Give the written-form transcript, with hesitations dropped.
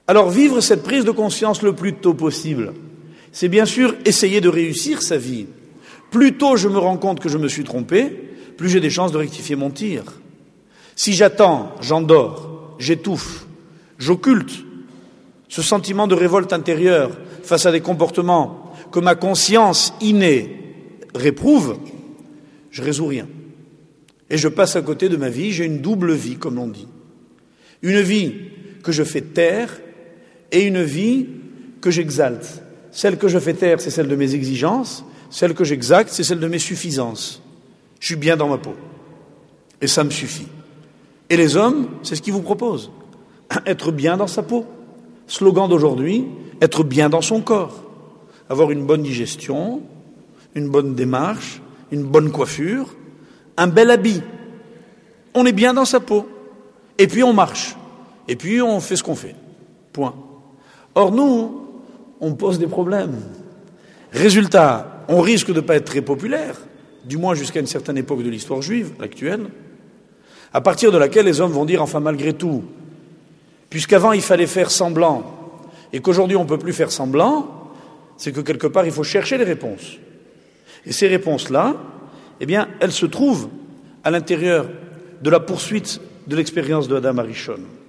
Alors vivre cette prise de conscience le plus tôt possible, c'est bien sûr essayer de réussir sa vie. Plus tôt je me rends compte que je me suis trompé, plus j'ai des chances de rectifier mon tir. Si j'attends, j'endors, j'étouffe, j'occulte ce sentiment de révolte intérieure face à des comportements que ma conscience innée réprouve, je résous rien. Et je passe à côté de ma vie, j'ai une double vie, comme l'on dit. Une vie que je fais taire et une vie que j'exalte. Celle que je fais taire, c'est celle de mes exigences. Celle que j'exalte, c'est celle de mes suffisances. Je suis bien dans ma peau. Et ça me suffit. Et les hommes, c'est ce qu'ils vous proposent. Être bien dans sa peau. Slogan d'aujourd'hui, être bien dans son corps. Avoir une bonne digestion, une bonne démarche, une bonne coiffure, un bel habit. On est bien dans sa peau. Et puis on marche. Et puis on fait ce qu'on fait. Point. Or nous, on pose des problèmes. Résultat, on risque de ne pas être très populaire, du moins jusqu'à une certaine époque de l'histoire juive, l'actuelle, à partir de laquelle les hommes vont dire, enfin malgré tout, puisqu'avant il fallait faire semblant, et qu'aujourd'hui on ne peut plus faire semblant, c'est que quelque part il faut chercher les réponses. Et ces réponses-là, eh elles se trouvent à l'intérieur de la poursuite de l'expérience de Adam Arishon.